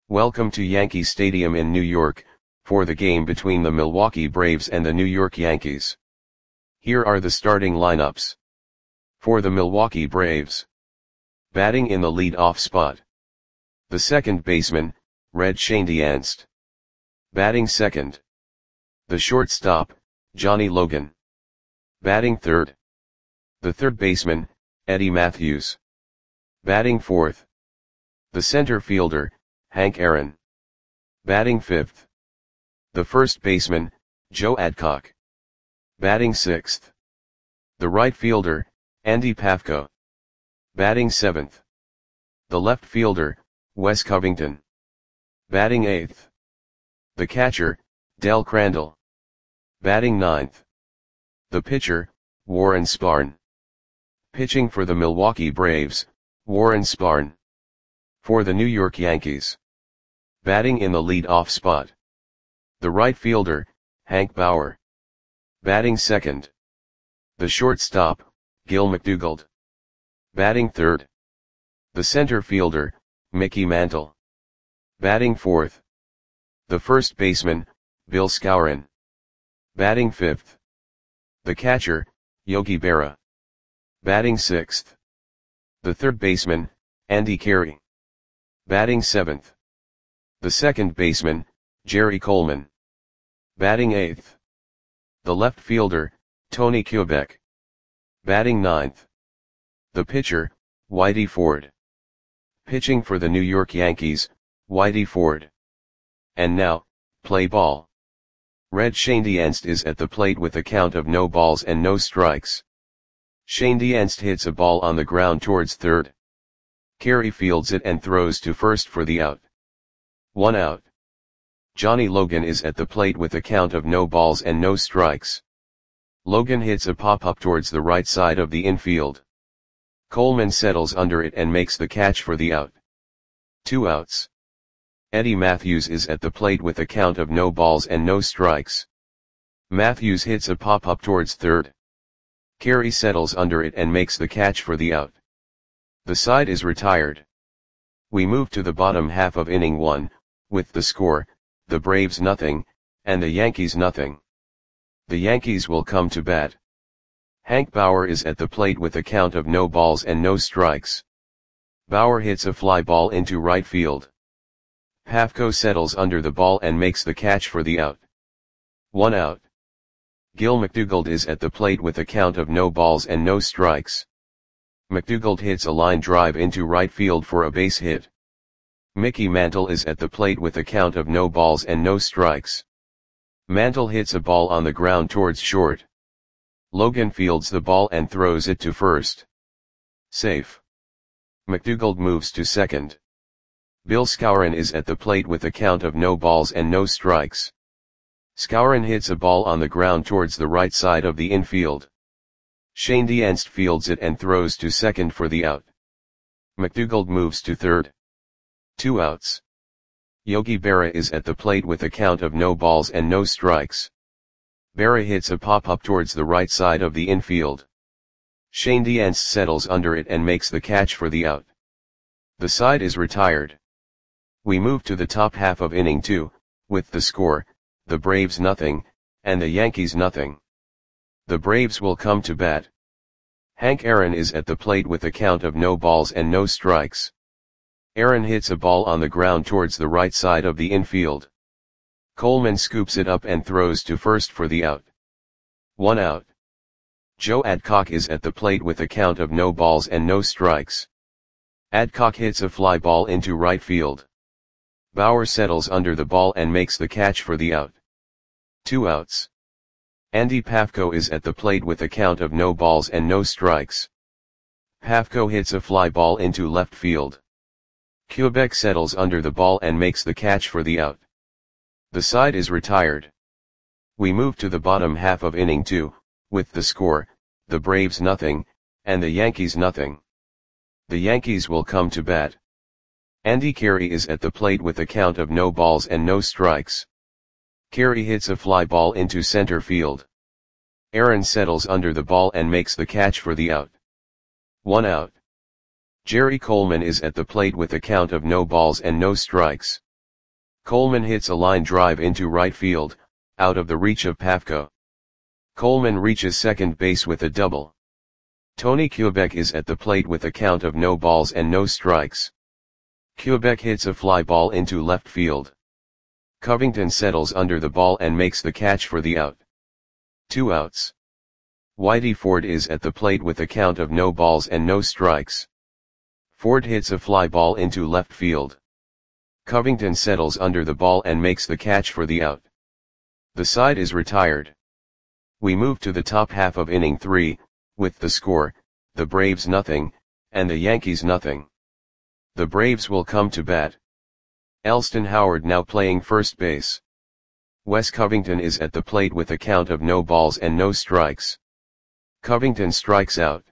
Welcome to Yankee Stadium in New York, for the game between the Milwaukee Braves and the New York Yankees. Here are the starting lineups. For the Milwaukee Braves. Batting in the lead-off spot. The second baseman, Red Schoendienst. Batting second. The shortstop, Johnny Logan. Batting third. The third baseman, Eddie Mathews. Batting fourth. The center fielder, Hank Aaron. Batting fifth. The first baseman, Joe Adcock. Batting sixth. The right fielder, Andy Pafko. Batting seventh. The left fielder, Wes Covington. Batting eighth. The catcher, Del Crandall. Batting ninth. The pitcher, Warren Spahn. Pitching for the Milwaukee Braves, Warren Spahn. For the New York Yankees. Batting in the lead-off spot. The right fielder, Hank Bauer. Batting second. The shortstop, Gil McDougald. Batting third. The center fielder, Mickey Mantle. Batting fourth. The first baseman, Bill Skowron. Batting fifth. The catcher, Yogi Berra. Batting sixth. The third baseman, Andy Carey. Batting seventh. The second baseman, Jerry Coleman. Batting eighth. The left fielder, Tony Kubek. Batting ninth. The pitcher, Whitey Ford. Pitching for the New York Yankees, Whitey Ford. And now, play ball. Red Schoendienst is at the plate with a count of no balls and no strikes. Schoendienst hits a ball on the ground towards third. Carey fields it and throws to first for the out. 1 out. Johnny Logan is at the plate with a count of no balls and no strikes. Logan hits a pop-up towards the right side of the infield. Coleman settles under it and makes the catch for the out. 2 outs. Eddie Mathews is at the plate with a count of no balls and no strikes. Mathews hits a pop-up towards third. Carey settles under it and makes the catch for the out. The side is retired. We move to the bottom half of inning 1, with the score, the Braves nothing, and the Yankees nothing. The Yankees will come to bat. Hank Bauer is at the plate with a count of no balls and no strikes. Bauer hits a fly ball into right field. Pafko settles under the ball and makes the catch for the out. 1 out. Gil McDougald is at the plate with a count of no balls and no strikes. McDougald hits a line drive into right field for a base hit. Mickey Mantle is at the plate with a count of no balls and no strikes. Mantle hits a ball on the ground towards short. Logan fields the ball and throws it to first. Safe. McDougald moves to second. Bill Skowron is at the plate with a count of no balls and no strikes. Skowron hits a ball on the ground towards the right side of the infield. Schoendienst fields it and throws to second for the out. McDougald moves to third. 2 outs. Yogi Berra is at the plate with a count of no balls and no strikes. Berra hits a pop-up towards the right side of the infield. Schoendienst settles under it and makes the catch for the out. The side is retired. We move to the top half of inning 2, with the score, the Braves nothing, and the Yankees nothing. The Braves will come to bat. Hank Aaron is at the plate with a count of no balls and no strikes. Aaron hits a ball on the ground towards the right side of the infield. Coleman scoops it up and throws to first for the out. 1 out. Joe Adcock is at the plate with a count of no balls and no strikes. Adcock hits a fly ball into right field. Bauer settles under the ball and makes the catch for the out. 2 outs. Andy Pafko is at the plate with a count of no balls and no strikes. Pafko hits a fly ball into left field. Kubek settles under the ball and makes the catch for the out. The side is retired. We move to the bottom half of inning 2, with the score, the Braves nothing, and the Yankees nothing. The Yankees will come to bat. Andy Carey is at the plate with a count of no balls and no strikes. Carey hits a fly ball into center field. Aaron settles under the ball and makes the catch for the out. 1 out. Jerry Coleman is at the plate with a count of no balls and no strikes. Coleman hits a line drive into right field, out of the reach of Pafko. Coleman reaches second base with a double. Tony Quebec is at the plate with a count of no balls and no strikes. Quebec hits a fly ball into left field. Covington settles under the ball and makes the catch for the out. 2 outs. Whitey Ford is at the plate with a count of no balls and no strikes. Ford hits a fly ball into left field. Covington settles under the ball and makes the catch for the out. The side is retired. We move to the top half of inning 3, with the score, the Braves nothing, and the Yankees nothing. The Braves will come to bat. Elston Howard now playing first base. Wes Covington is at the plate with a count of no balls and no strikes. Covington strikes out.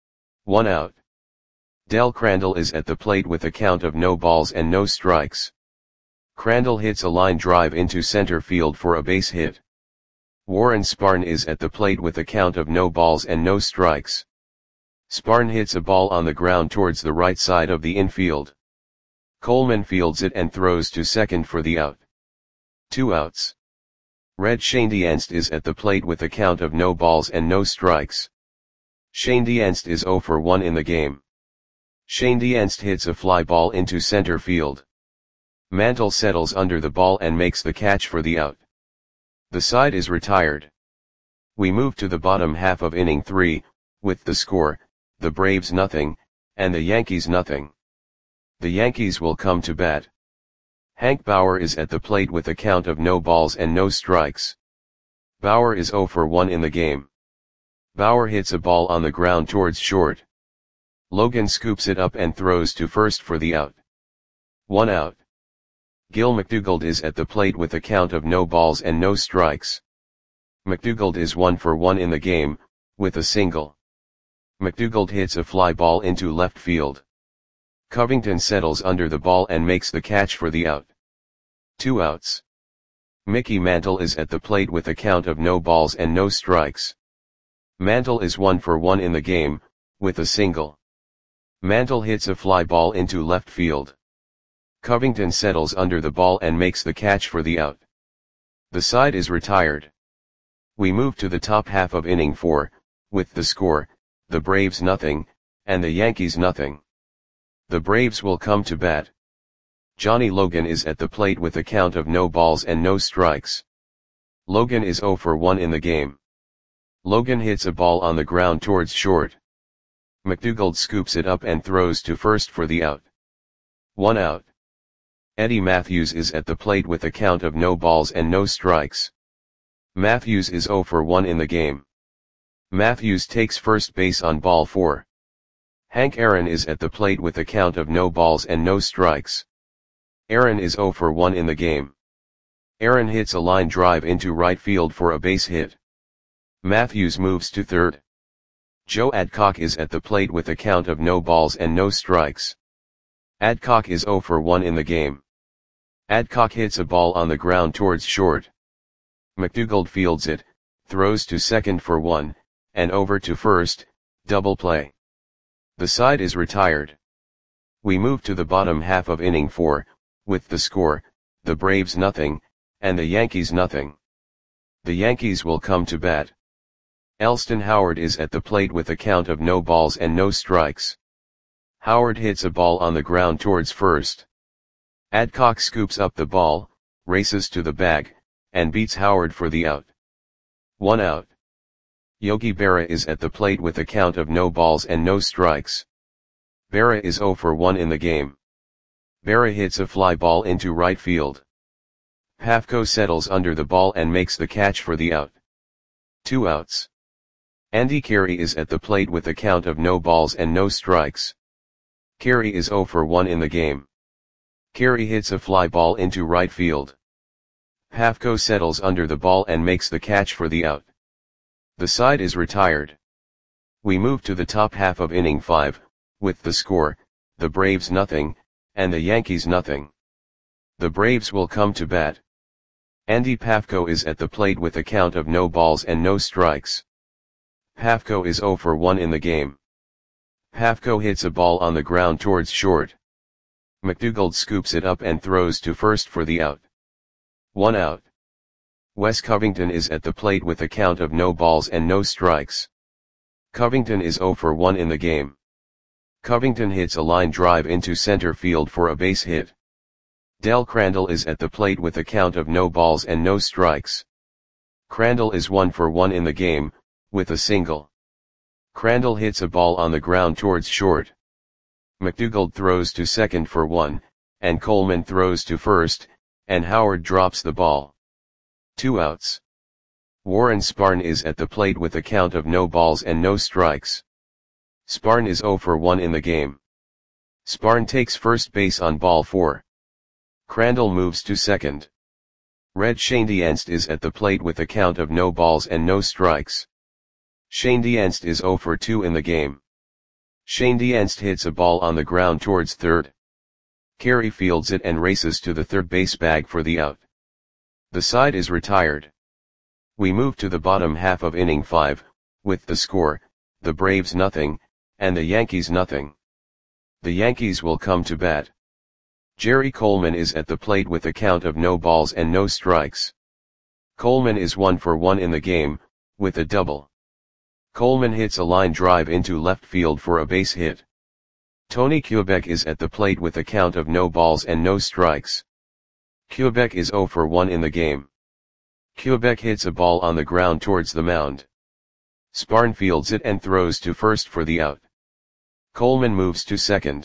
1 out. Del Crandall is at the plate with a count of no balls and no strikes. Crandall hits a line drive into center field for a base hit. Warren Sparn is at the plate with a count of no balls and no strikes. Sparn hits a ball on the ground towards the right side of the infield. Coleman fields it and throws to second for the out. 2 outs. Red Schoendienst is at the plate with a count of no balls and no strikes. Schoendienst is 0 for 1 in the game. Schoendienst hits a fly ball into center field. Mantle settles under the ball and makes the catch for the out. The side is retired. We move to the bottom half of inning 3, with the score, the Braves nothing, and the Yankees nothing. The Yankees will come to bat. Hank Bauer is at the plate with a count of no balls and no strikes. Bauer is 0 for 1 in the game. Bauer hits a ball on the ground towards short. Logan scoops it up and throws to first for the out. 1 out. Gil McDougald is at the plate with a count of no balls and no strikes. McDougald is 1 for 1 in the game, with a single. McDougald hits a fly ball into left field. Covington settles under the ball and makes the catch for the out. 2 outs. Mickey Mantle is at the plate with a count of no balls and no strikes. Mantle is 1 for 1 in the game, with a single. Mantle hits a fly ball into left field. Covington settles under the ball and makes the catch for the out. The side is retired. We move to the top half of inning 4, with the score, the Braves nothing, and the Yankees nothing. The Braves will come to bat. Johnny Logan is at the plate with a count of no balls and no strikes. Logan is 0 for 1 in the game. Logan hits a ball on the ground towards short. McDougald scoops it up and throws to first for the out. 1 out. Eddie Matthews is at the plate with a count of no balls and no strikes. Matthews is 0 for 1 in the game. Matthews takes first base on ball 4. Hank Aaron is at the plate with a count of no balls and no strikes. Aaron is 0 for 1 in the game. Aaron hits a line drive into right field for a base hit. Matthews moves to third. Joe Adcock is at the plate with a count of no balls and no strikes. Adcock is 0 for 1 in the game. Adcock hits a ball on the ground towards short. McDougald fields it, throws to second for 1, and over to first, double play. The side is retired. We move to the bottom half of inning 4, with the score, the Braves nothing, and the Yankees nothing. The Yankees will come to bat. Elston Howard is at the plate with a count of no balls and no strikes. Howard hits a ball on the ground towards first. Adcock scoops up the ball, races to the bag, and beats Howard for the out. 1 out. Yogi Berra is at the plate with a count of no balls and no strikes. Berra is 0 for 1 in the game. Berra hits a fly ball into right field. Pafko settles under the ball and makes the catch for the out. 2 outs. Andy Carey is at the plate with a count of no balls and no strikes. Carey is 0 for 1 in the game. Carey hits a fly ball into right field. Pafko settles under the ball and makes the catch for the out. The side is retired. We move to the top half of inning 5, with the score, the Braves nothing, and the Yankees nothing. The Braves will come to bat. Andy Pafko is at the plate with a count of no balls and no strikes. Pafko is 0 for 1 in the game. Pafko hits a ball on the ground towards short. McDougald scoops it up and throws to first for the out. 1 out. Wes Covington is at the plate with a count of no balls and no strikes. Covington is 0 for 1 in the game. Covington hits a line drive into center field for a base hit. Del Crandall is at the plate with a count of no balls and no strikes. Crandall is 1 for 1 in the game, with a single. Crandall hits a ball on the ground towards short. McDougald throws to second for 1, and Coleman throws to first, and Howard drops the ball. 2 outs. Warren Spahn is at the plate with a count of no balls and no strikes. Spahn is 0 for 1 in the game. Spahn takes first base on ball 4. Crandall moves to second. Red Schoendienst is at the plate with a count of no balls and no strikes. Schoendienst is 0 for 2 in the game. Schoendienst hits a ball on the ground towards third. Carey fields it and races to the third base bag for the out. The side is retired. We move to the bottom half of inning 5, with the score, the Braves nothing, and the Yankees nothing. The Yankees will come to bat. Jerry Coleman is at the plate with a count of no balls and no strikes. Coleman is 1 for 1 in the game, with a double. Coleman hits a line drive into left field for a base hit. Tony Kubek is at the plate with a count of no balls and no strikes. Kubek is 0 for 1 in the game. Kubek hits a ball on the ground towards the mound. Spahn fields it and throws to first for the out. Coleman moves to second.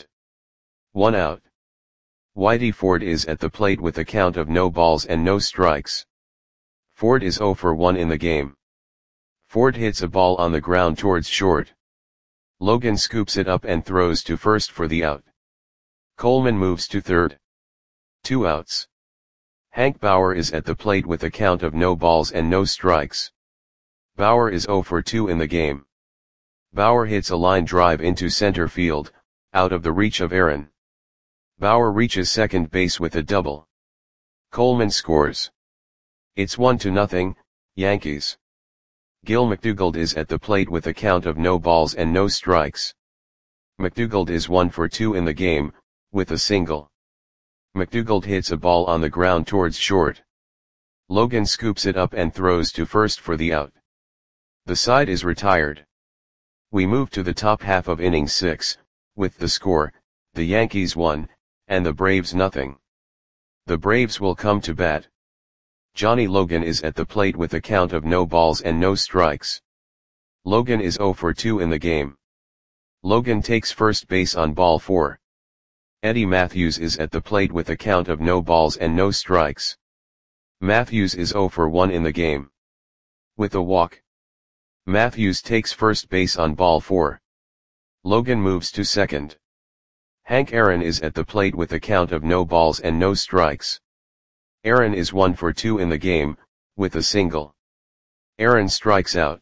1 out. Whitey Ford is at the plate with a count of no balls and no strikes. Ford is 0 for 1 in the game. Ford hits a ball on the ground towards short. Logan scoops it up and throws to first for the out. Coleman moves to third. 2 outs. Hank Bauer is at the plate with a count of no balls and no strikes. Bauer is 0 for 2 in the game. Bauer hits a line drive into center field, out of the reach of Aaron. Bauer reaches second base with a double. Coleman scores. It's 1-0, Yankees. Gil McDougald is at the plate with a count of no balls and no strikes. McDougald is 1 for 2 in the game, with a single. McDougald hits a ball on the ground towards short. Logan scoops it up and throws to first for the out. The side is retired. We move to the top half of inning 6, with the score, the Yankees 1, and the Braves nothing. The Braves will come to bat. Johnny Logan is at the plate with a count of no balls and no strikes. Logan is 0 for 2 in the game. Logan takes first base on ball 4. Eddie Matthews is at the plate with a count of no balls and no strikes. Matthews is 0 for 1 in the game. With a walk. Matthews takes first base on ball 4. Logan moves to second. Hank Aaron is at the plate with a count of no balls and no strikes. Aaron is 1 for 2 in the game, with a single. Aaron strikes out.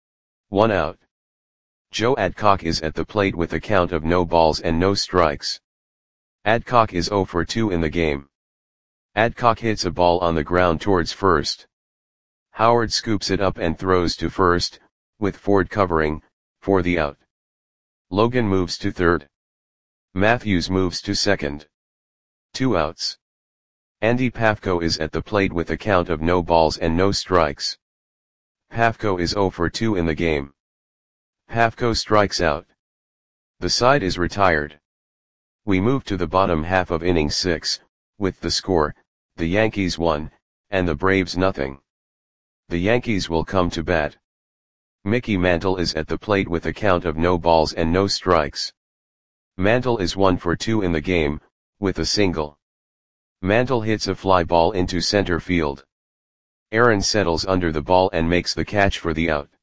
1 out. Joe Adcock is at the plate with a count of no balls and no strikes. Adcock is 0 for 2 in the game. Adcock hits a ball on the ground towards first. Howard scoops it up and throws to first, with Ford covering, for the out. Logan moves to third. Matthews moves to second. 2 outs. Andy Pafko is at the plate with a count of no balls and no strikes. Pafko is 0 for 2 in the game. Pafko strikes out. The side is retired. We move to the bottom half of inning 6, with the score, the Yankees 1, and the Braves nothing. The Yankees will come to bat. Mickey Mantle is at the plate with a count of no balls and no strikes. Mantle is 1 for 2 in the game, with a single. Mantle hits a fly ball into center field. Aaron settles under the ball and makes the catch for the out.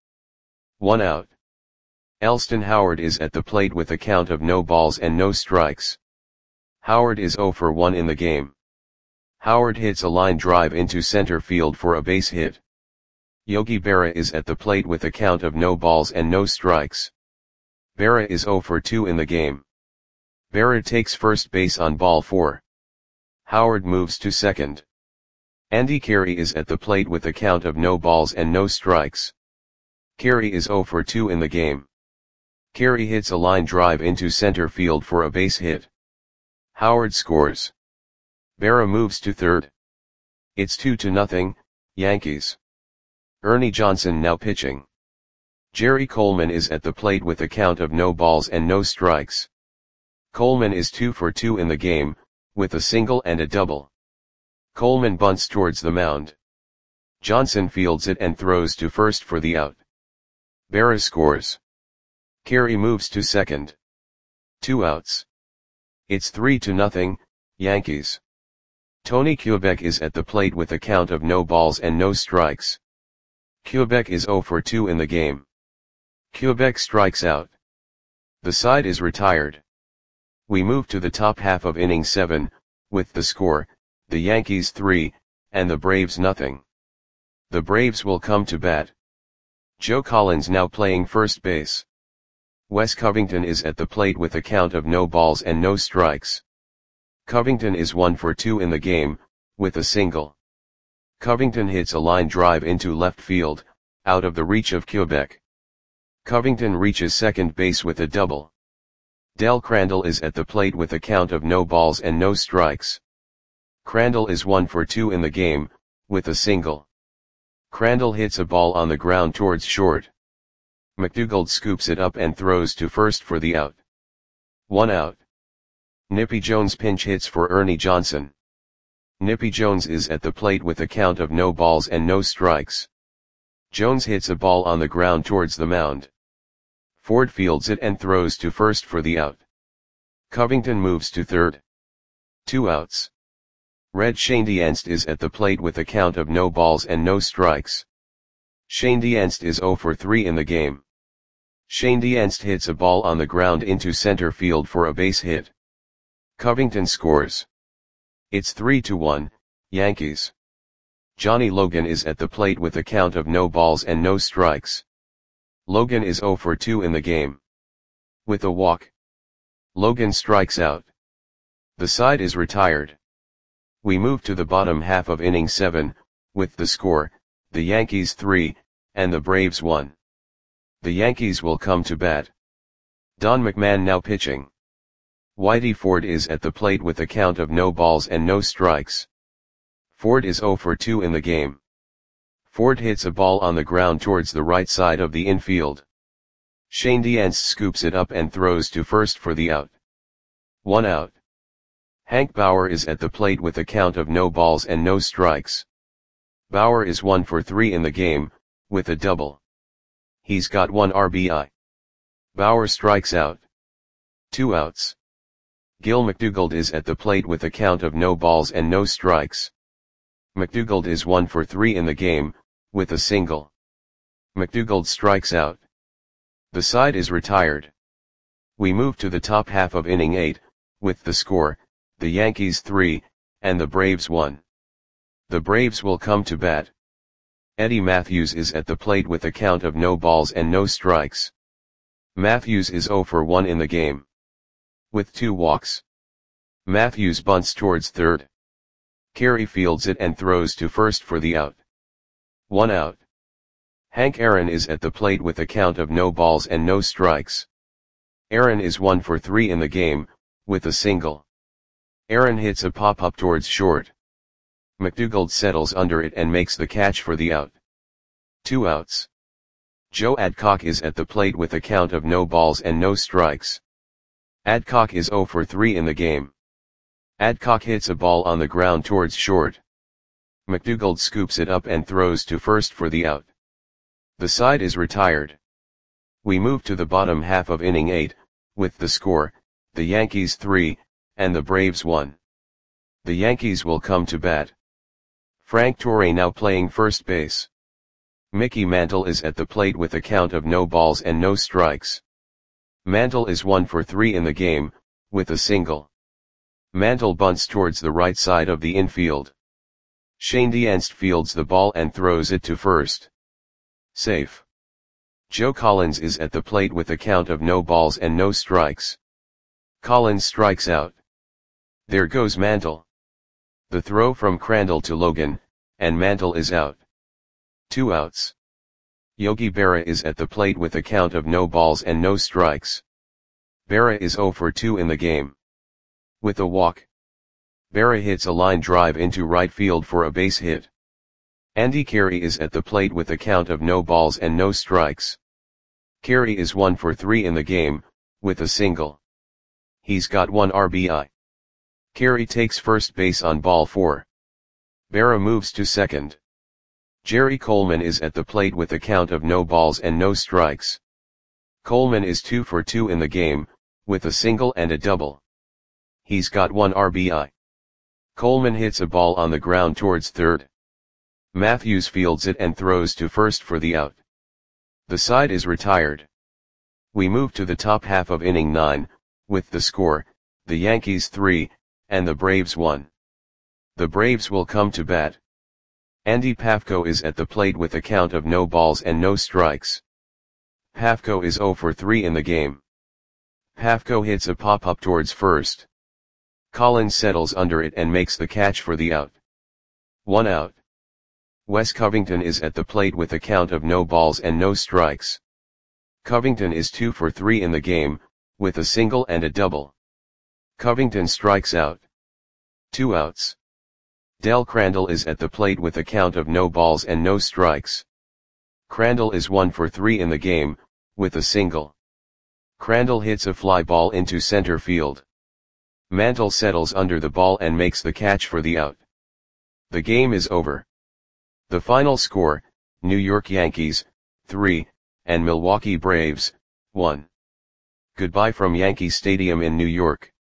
1 out. Elston Howard is at the plate with a count of no balls and no strikes. Howard is 0 for 1 in the game. Howard hits a line drive into center field for a base hit. Yogi Berra is at the plate with a count of no balls and no strikes. Berra is 0 for 2 in the game. Berra takes first base on ball 4. Howard moves to second. Andy Carey is at the plate with a count of no balls and no strikes. Carey is 0 for 2 in the game. Carey hits a line drive into center field for a base hit. Howard scores. Berra moves to third. It's 2-0, Yankees. Ernie Johnson now pitching. Jerry Coleman is at the plate with a count of no balls and no strikes. Coleman is 2 for 2 in the game, with a single and a double. Coleman bunts towards the mound. Johnson fields it and throws to first for the out. Berra scores. Carey moves to second. 2 outs. It's 3-0, Yankees. Tony Kubek is at the plate with a count of no balls and no strikes. Kubek is 0 for 2 in the game. Kubek strikes out. The side is retired. We move to the top half of inning 7, with the score, the Yankees 3, and the Braves nothing. The Braves will come to bat. Joe Collins now playing first base. Wes Covington is at the plate with a count of no balls and no strikes. Covington is 1 for 2 in the game, with a single. Covington hits a line drive into left field, out of the reach of Kubek. Covington reaches second base with a double. Del Crandall is at the plate with a count of no balls and no strikes. Crandall is 1 for 2 in the game, with a single. Crandall hits a ball on the ground towards short. McDougald scoops it up and throws to first for the out. 1 out. Nippy Jones pinch hits for Ernie Johnson. Nippy Jones is at the plate with a count of no balls and no strikes. Jones hits a ball on the ground towards the mound. Ford fields it and throws to first for the out. Covington moves to third. 2 outs. Red Schoendienst is at the plate with a count of no balls and no strikes. Schoendienst is 0 for 3 in the game. Schoendienst hits a ball on the ground into center field for a base hit. Covington scores. It's 3-1, Yankees. Johnny Logan is at the plate with a count of no balls and no strikes. Logan is 0 for 2 in the game. With a walk. Logan strikes out. The side is retired. We move to the bottom half of inning 7, with the score, the Yankees 3, and the Braves 1. The Yankees will come to bat. Don McMahon now pitching. Whitey Ford is at the plate with a count of no balls and no strikes. Ford is 0 for 2 in the game. Ford hits a ball on the ground towards the right side of the infield. Schoendienst scoops it up and throws to first for the out. 1 out. Hank Bauer is at the plate with a count of no balls and no strikes. Bauer is 1 for 3 in the game, with a double. He's got 1 RBI. Bauer strikes out. 2 outs. Gil McDougald is at the plate with a count of no balls and no strikes. McDougald is 1 for 3 in the game, with a single. McDougald strikes out. The side is retired. We move to the top half of inning 8, with the score, the Yankees 3, and the Braves 1. The Braves will come to bat. Eddie Matthews is at the plate with a count of no balls and no strikes. Matthews is 0 for 1 in the game. With 2 walks. Matthews bunts towards third. Carey fields it and throws to first for the out. 1 out. Hank Aaron is at the plate with a count of no balls and no strikes. Aaron is 1 for 3 in the game, with a single. Aaron hits a pop-up towards short. McDougald settles under it and makes the catch for the out. 2 outs. Joe Adcock is at the plate with a count of no balls and no strikes. Adcock is 0 for 3 in the game. Adcock hits a ball on the ground towards short. McDougald scoops it up and throws to first for the out. The side is retired. We move to the bottom half of inning 8, with the score, the Yankees 3, and the Braves 1. The Yankees will come to bat. Frank Torre now playing first base. Mickey Mantle is at the plate with a count of no balls and no strikes. Mantle is 1 for 3 in the game, with a single. Mantle bunts towards the right side of the infield. Schoendienst fields the ball and throws it to first. Safe. Joe Collins is at the plate with a count of no balls and no strikes. Collins strikes out. There goes Mantle. The throw from Crandall to Logan, and Mantle is out. 2 outs. Yogi Berra is at the plate with a count of no balls and no strikes. Berra is 0 for 2 in the game. With a walk, Berra hits a line drive into right field for a base hit. Andy Carey is at the plate with a count of no balls and no strikes. Carey is 1 for 3 in the game, with a single. He's got 1 RBI. Carey takes first base on ball 4. Berra moves to second. Jerry Coleman is at the plate with a count of no balls and no strikes. Coleman is 2 for 2 in the game, with a single and a double. He's got 1 RBI. Coleman hits a ball on the ground towards third. Matthews fields it and throws to first for the out. The side is retired. We move to the top half of inning 9, with the score, the Yankees 3, and the Braves 1. The Braves will come to bat. Andy Pafko is at the plate with a count of no balls and no strikes. Pafko is 0 for 3 in the game. Pafko hits a pop-up towards first. Collins settles under it and makes the catch for the out. 1 out. Wes Covington is at the plate with a count of no balls and no strikes. Covington is 2 for 3 in the game, with a single and a double. Covington strikes out. 2 outs. Del Crandall is at the plate with a count of no balls and no strikes. Crandall is 1 for 3 in the game, with a single. Crandall hits a fly ball into center field. Mantle settles under the ball and makes the catch for the out. The game is over. The final score, New York Yankees, 3, and Milwaukee Braves, 1. Goodbye from Yankee Stadium in New York.